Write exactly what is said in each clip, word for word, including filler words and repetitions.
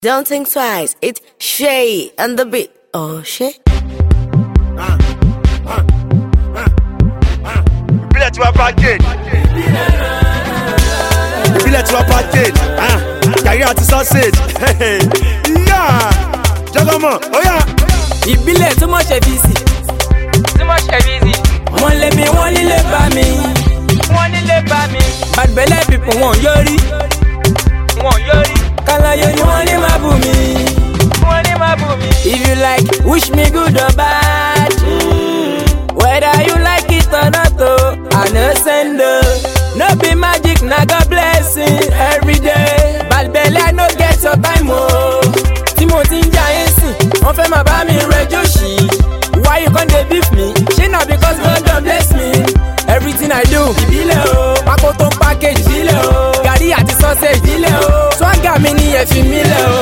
Don't think twice, it's Shay and the beat. Oh, Shay. Billet to a package. Billet to a package. Carry out the sausage. Yeah. Jagamo. Oh yeah. Ìbílẹ̀ too much easy. Too much easy. Wọ́n lé mi, wọ́n nílé bá mi. Wọ́n nílé bá mi. Bad belle people wọ́n yọrí. Wọ́n yọrí. Kalaye ni wọ́n ní máa bù mí. Wọ́n ní máa bù mí. If you like, wish me good or bad. Whether you like it or not, oh, I no send oh. No be magic, na God blessing every day. Bad belle I no get your time, oh. Timothy Njayensi, wọ́n fẹ́ máa bá mi rẹjọ́ sí. Why you gon' dey beef me? Ṣé na because God don bless me? Everything I do, ìbílẹ̀ o. Pákó tó ń package, ìbílẹ̀ o. Gàrí àti sausage, ìbílẹ̀ o. Swagger mi ni ẹ fi mí lẹ̀ o.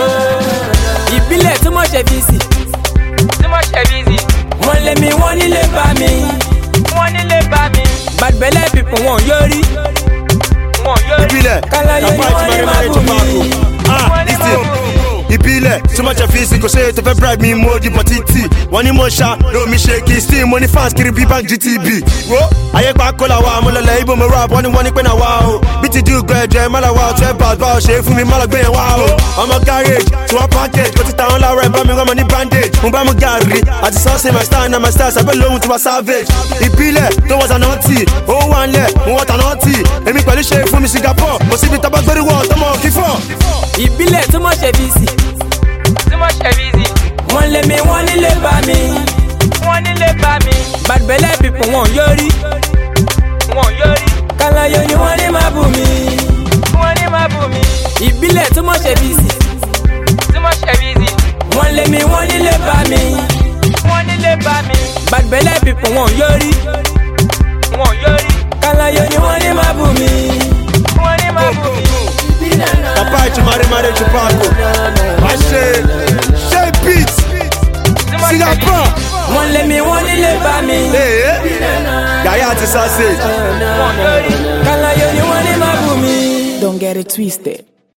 Ìbílẹ̀ too much easy. Too much easy. Wọ́n lé mi, wọ́n nílé bá mi. Wọ́n nílé bá mi. Bad belle people wọ́n yọrí. Wọ́n yọrí. Ìbílẹ̀. Kalaye ni wọ́n ní máa bù mí. Ah, listen. Ìbílẹ̀ too much easy. Kò ṣe tó fẹ́ bribe mi mo di pọ̀títì. Wọ́n ní mo ṣá lómi ṣe kí steam mo ní fans kiri bí bank G T B. Wo ayé pa kó la wa mo lọlẹ̀ ibo mo rap wọ́n ní wọ́n ní pé na wa o. Bí ti dùn gbẹ̀jẹ̀ má la wa o twelve bars bá o ṣe fún mi má lọ gbé yẹn wá o. Ọmọ garage tí wọ́n package kò ti ta wọn lára ẹ̀ bá mi rán mọ ní bandage. Mo bá mu gàrí àti sọ́ọ̀sì my style na my style sábẹ́ lóhun tí wọ́n savage. Ìbílẹ̀ tó wọ́n tànà tì ó wà ń lẹ̀ mo wọ́n tànà tì. Èmi pẹ̀lú ṣe fún mi Singapore mo síbi tọ́gbà gbérí wọ̀ tọmọ kí fọ́. Ìbílẹ̀ too much easy. Too much easy. Wọ́n lé mi, wọ́n nílé bá mi. Wọ́n nílé bá mi. Bad belle people wọ́n yọrí. Wọ́n yọrí. Kalaye ni wọ́n ní máa bù mí. Wọ́n ní máa bù mí. Ìbílẹ̀ too much easy. Too much easy. Wọ́n lé mi, wọ́n nílé bá mi. Wọ́n nílé bá mi. Bad belle people wọ́n yọrí. Wọ́n yọrí. Kalaye ni wọ́n ní máa bù mí. Wọ́n ní máa bù mí. Papa ìtú mari mari ìtú paako. Wá ṣe ṣe beat. Singapore. Wọ́n lé mi, wọ́n nílé bá mi. Gàrí àti sausage. Wọ́n yọrí. Kalaye ni wọ́n ní máa bù mí. Don't get it twisted.